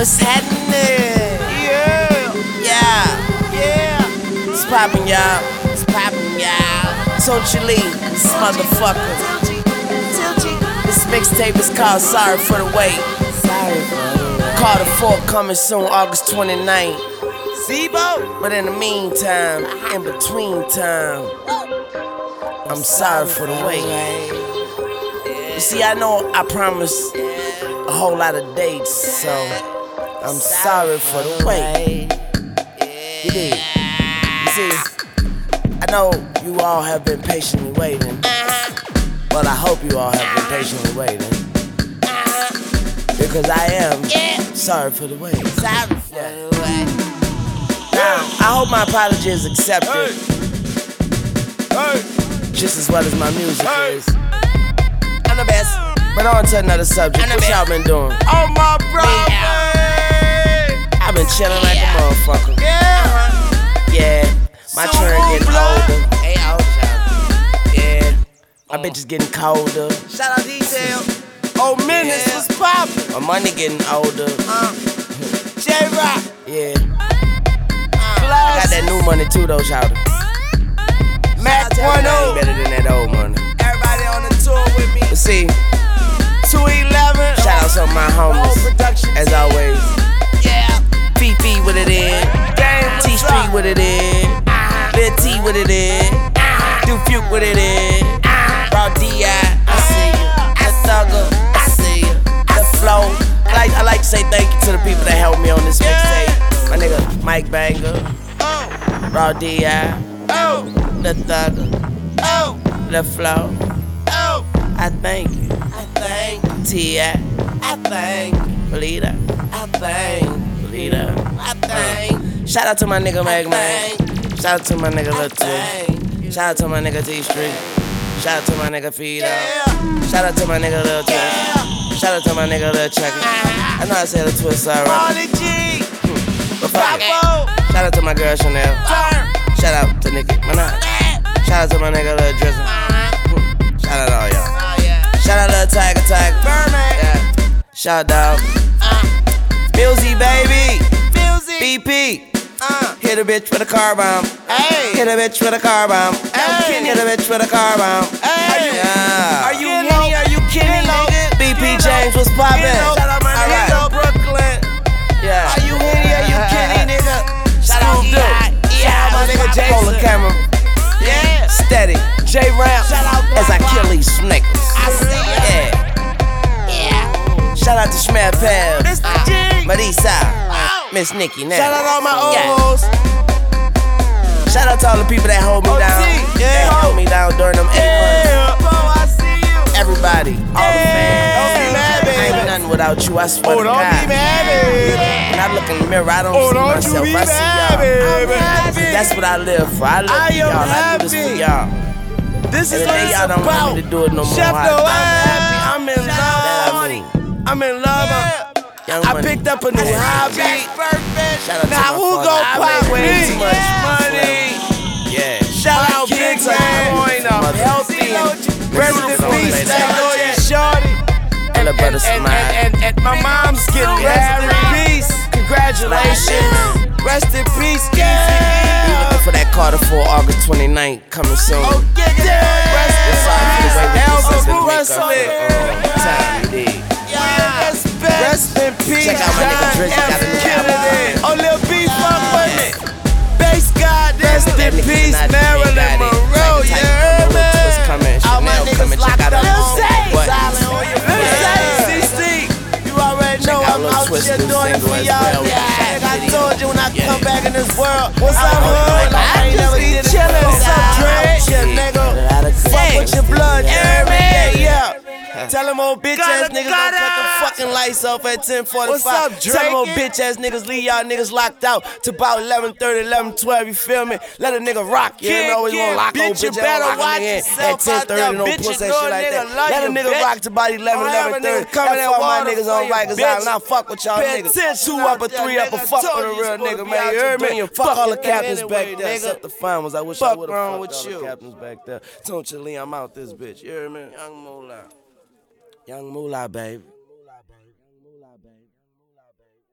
What's happening? Yeah. It's poppin', y'all. It's poppin', y'all. Don't you leave, this motherfucker. This mixtape is called Sorry for the Wait. Carter 4 coming soon, August 29th. Zebo. But in the meantime, in between time, I'm sorry for the wait. You see, I know I promised a whole lot of dates, so I'm sorry for the wait. You dig? You see, I know you all have been patiently waiting. Well, I hope you all have been patiently waiting. Because I am sorry for the wait. Sorry for the wait. Now, I hope my apology is accepted. Just as well as my music is. I'm the best. But on to another subject. What y'all been doing? Oh my bro. I've been chilling like a motherfucker. Yeah. My turn getting older. Hey, old child. Yeah. My bitch is getting colder. Shout out Detail. Oh, Menace was poppin'. My money getting older. J-Rock. Yeah. I got that new money too though, shout out. Mac 1-0. Better than that old money. Everybody on the tour with me. But see, 211. shout out to my homies, as always. Yeah. Fifi with it in. T Street with it in. Lil T with it in. Duke with it in. Raw D.I. I see you. The Thugger, I see you. The Flow. I like to say thank you to the people that helped me on this mixtape. My nigga Mike Banger. Raw D.I. The Thugger. The Flow. I thank you. I thank. T.I. I thank. Belita. I thank. Belita. I thank. Shout out to my nigga Mag Man. Shout out to my nigga Lil T. Thank. Shout out to my nigga T Street. Shout out to my nigga Fido. Yeah. Shout out to my nigga Lil Twist. Yeah. Shout out to my nigga Lil Chucky. I know I said Lil Twist already. Molly G. But fuck it. Bravo. Shout out to my girl Chanel. Turn. Shout out to Nicki Minaj. Shout out to my nigga Lil Drizzle. Shout out to all y'all. Oh yeah. Shout out Lil Tiger. Birdman. Yeah. Shout out. Milzy baby. Filzy. BP. Hit a bitch with a car bomb. Hey. Hit a bitch with a car bomb. Hey. Hit a bitch with a car bomb. Hey. Yeah. Are you Henny? Are you Kenny, nigga? BP James was poppin'. Shout out my nigga Alright. Brooklyn. Yeah. Are you Henny? Are you Kenny, nigga? Shout out Scoop Duke. Shout out my nigga Jason. Hold the camera. Yeah. Steady. J-Ramp. Shout out As I kill these snakes. I see ya. Yeah. Shout out to Schmad Pab. Mr. G. Marisa. Miss Nikki now. Shout out all my old Yeah. hoes. Shout out to all the people that hold me OT, down. yeah. That hold me down during them 8 months. Yeah. Bro, I see you. Everybody. All the fans. Don't be mad, I ain't baby. nothing without you, I swear Oh, to don't God. be mad, baby. When I look in the mirror, I don't Oh, see don't myself, you be I see mad, y'all. baby. That's what I live for. I live I for y'all. am I do this for happy. y'all. This is Every what day it's y'all don't about. want me to do it no more. Chef I- Noel. I'm happy. I'm in Shout love. out That I Money. mean. I'm in love. Young I Money. picked up a new hobby. Shout out to Now my who father. gon' I pop make way me? too much money. Yeah. Shout out Big Man. Mother. Healthy. Rest in Don't peace. play that. Thank Shorty. And a brother smile. And my mom's getting rest in peace. Congratulations. Rest in peace. Be looking for that Carter 4 August 29th coming soon. Oh, yeah. Rest in peace. Elvis Presley. Time you dig. Rest in peace. Check out my nigga Drizzy, got a new album. Oh, Lil B, fuck with me. Bass God, rest in peace. Marilyn Monroe, you heard me? All my niggas locked up. CC, you already know I'm out here doing it for y'all. Like I told you when I come back in this world. What's up, hood? Like I ain't never did it. What's up, Dre? Yeah, nigga. Fuck with your blood, you heard me? Yeah. Tell them old bitch ass niggas don't cut the fucking lights off at 10:45. What's up, Tell them old bitch ass niggas leave y'all niggas locked out to about 11:30, 11:12. You feel me? Let a nigga rock. You know always wanna lock old bitch ass at 10:30. No pussy shit like that. Let a nigga rock to about 11, 11:30. That's why my niggas on Rikers Island. I fuck with y'all niggas. 2 up or 3 up or fuck with a real nigga, man. You heard me? Fuck all the captains back there. Except the fine ones. I wish I would've fucked all the captains back there. Don't you leave, I'm out this bitch. You heard me? Young Moolah. Young Moolah, baby.